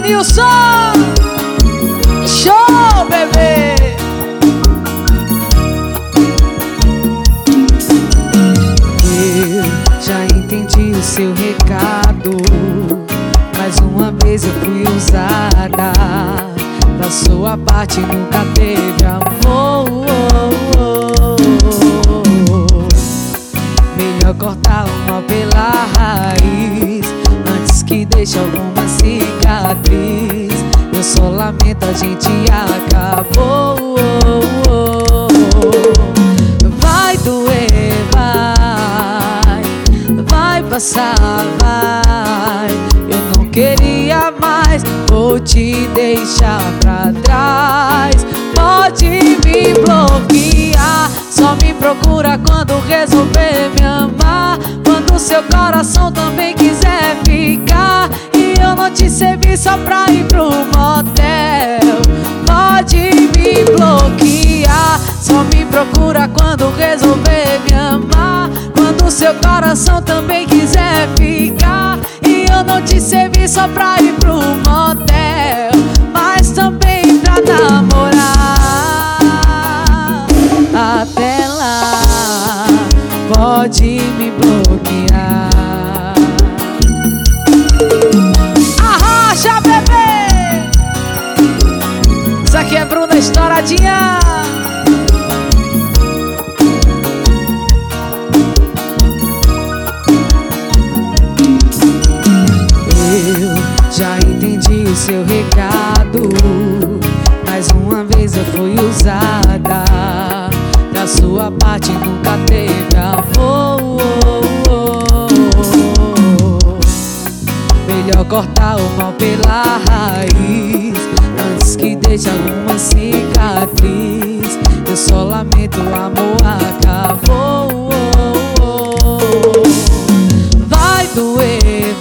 Nilson, show, bebê. Eu já entendi o seu recado. Mais uma vez eu fui usada. Da sua parte nunca teve amor. Melhor cortar o mal pela raiz antes que deixe alguma cicatriz. Eu só lamento, a gente acabou. Vai doer, vai passar, vai. Eu não queria mais, vou te deixar pra trás. Pode me bloquear, só me procura quando resolver me amar. Quando seu coração também quiser ficar e eu não te servi só pra ir pro motel. Pode me bloquear, só me procura quando resolver me amar. Quando seu coração também quiser ficar e eu não te servi só pra ir pro motel, mas também pra namorar. Até lá, pode me bloquear. Arrocha, bebê! Isso aqui é Bruna Estouradinha. Eu já entendi o seu recado. Mais uma vez eu fui usada. Da sua parte nunca teve amor. Melhor cortar o mal pela raiz antes que deixe alguma cicatriz. Eu só lamento, o amor acabou. Vai doer,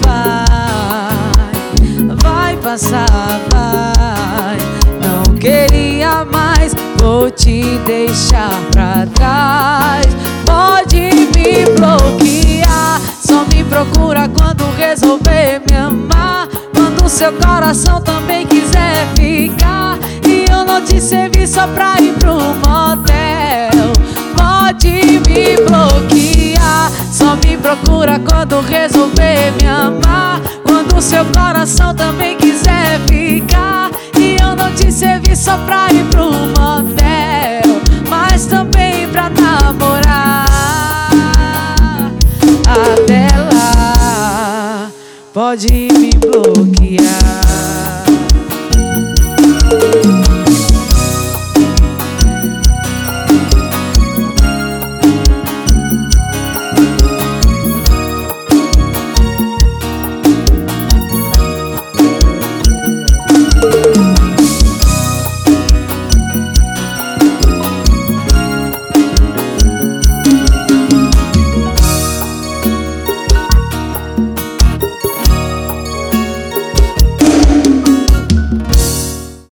vai passar, vai. Não queria mais, vou te deixar pra trás. Pode me bloquear, só me procura quando resolver me amar. Quando seu coração também quiser ficar e eu não te servi só pra ir pro motel. Pode me bloquear, só me procura quando resolver me amar. Quando seu coração também quiser ficar e eu não te servi só pra ir pro motel, mas também pra namorar. Até lá, pode me bloquear.